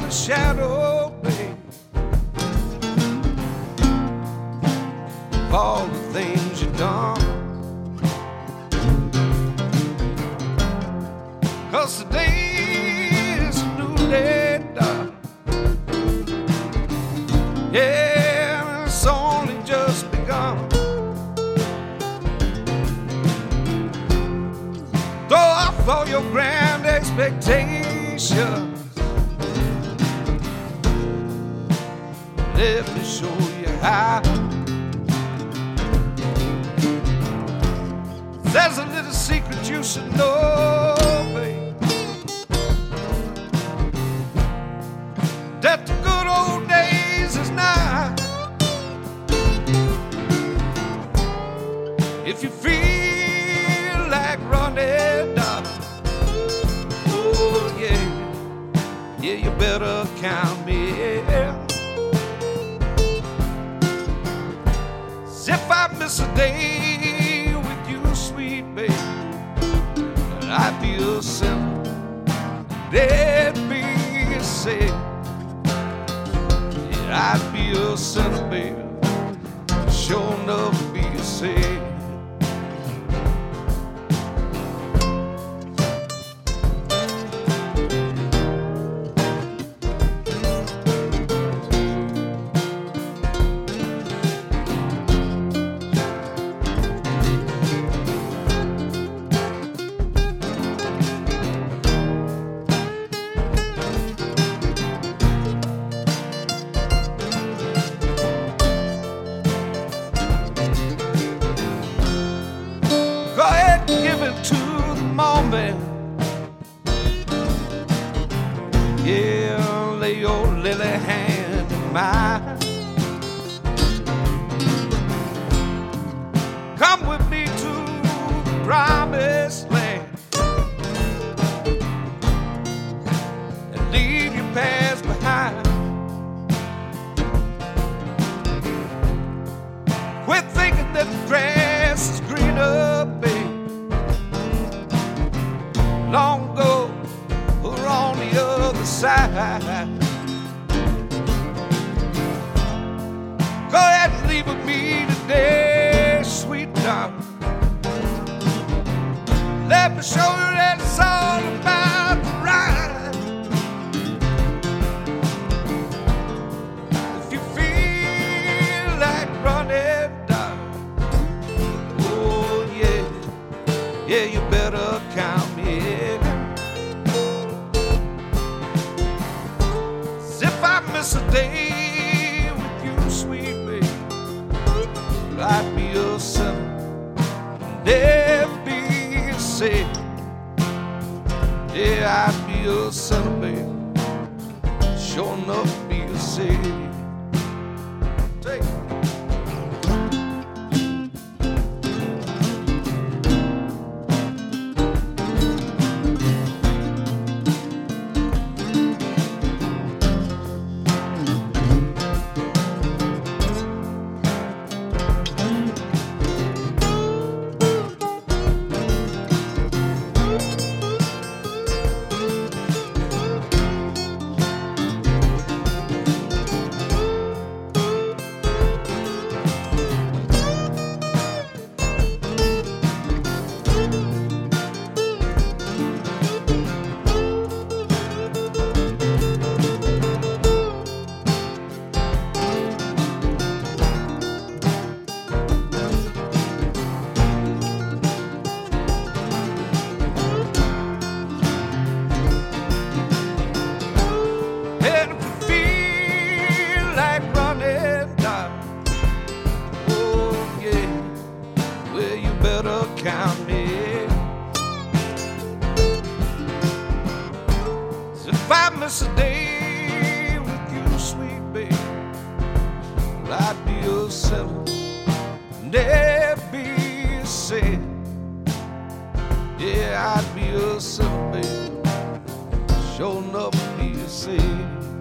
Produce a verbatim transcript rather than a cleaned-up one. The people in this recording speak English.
the shadow, babe, of all the things you've done. 'Cause today is a new day, darling. Yeah, it's only just begun. Throw off all your grand expectations. Let me show you how. There's a little secret you should know, babe, that the good old days is nigh. If you feel like running, darling, oh yeah, yeah, you better count me in. If I miss a day with you, sweet baby, I'd be a sinner, dead be a sin. Yeah, I'd be a sinner, baby, sure enough be a sin. Yeah, lay your lily hand in mine. Come with me to the promised land and leave your past behind. Quit thinking that the grass is greener, babe. Long ago, we're on the other side. Go ahead and leave with me today, sweet darling. Let me show you that it's all about the ride. If you feel like running, darling, oh yeah, yeah, you better count me in. Miss a day with you, sweet baby, I'd be a sinner, never be a sin. Yeah, I'd be a sinner, baby, sure enough be a sin. Take it. Count me in. So if I miss a day with you, sweet baby, well, I'd be a sinner, never be a sin. Yeah, I'd be a sinner, baby, sure enough be a sin.